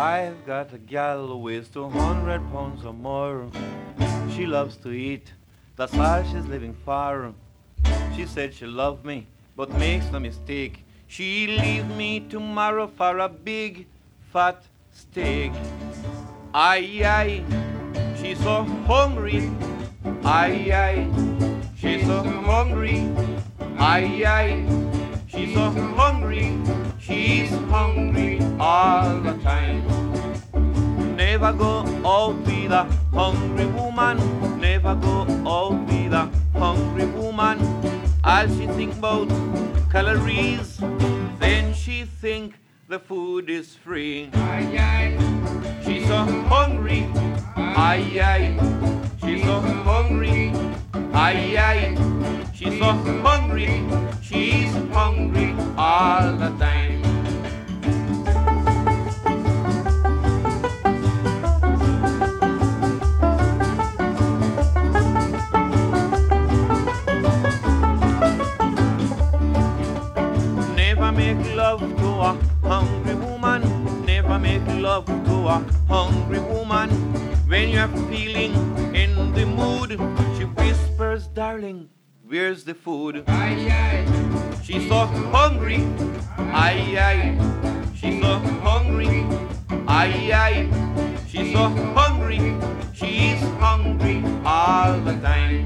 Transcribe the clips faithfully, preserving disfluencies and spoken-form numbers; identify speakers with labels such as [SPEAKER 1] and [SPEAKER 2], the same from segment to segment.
[SPEAKER 1] I've got a gal who weighs two hundred pounds or more. She loves to eat, that's why she's living far. She said she loved me, but makes no mistake. She'll leave me tomorrow for a big, fat steak. Aye, aye, she's so hungry. Aye, aye, she's so hungry. Aye, aye, she's so hungry. She's hungry all the time. Never go out with a hungry woman. Never go out with a hungry woman. All she think about calories, then she think the food is free. Aye, aye, she's so hungry. Aye, aye, she's so hungry. Aye, aye, she's so hungry. She's hungry all the time. Never make love to a hungry woman. Never make love to a hungry woman. When you're feeling in the mood, she whispers, darling, where's the food? Aye, aye, she's so hungry. Aye, aye, she's so hungry. Aye, aye, she's so hungry. She's hungry all the time.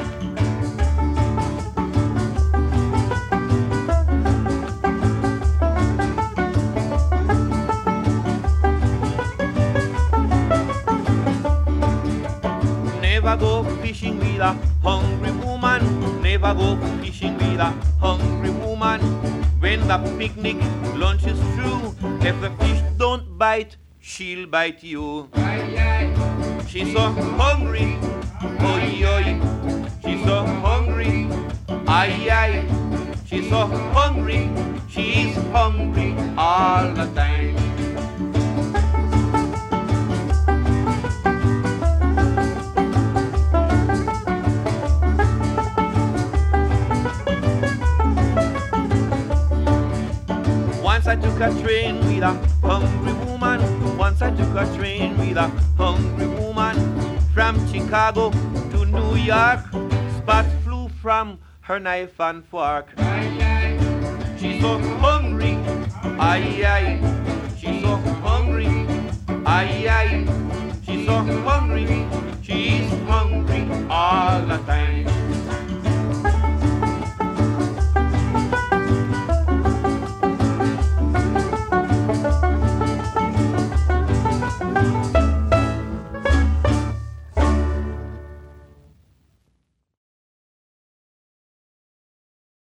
[SPEAKER 1] Never go fishing with a hungry woman. Never go fishing with a hungry woman. When the picnic lunch is through, if the fish don't bite, she'll bite you. Aye, aye, she's so hungry. Oi, oi, she's so hungry. Aye, aye, she's so hungry. She's hungry all the time. Once I took a train with a hungry woman. Once I took a train with a hungry woman. From Chicago to New York, spots flew from her knife and fork. Aye, aye, she's so hungry. Aye, aye, she's so hungry. Aye, aye, she's so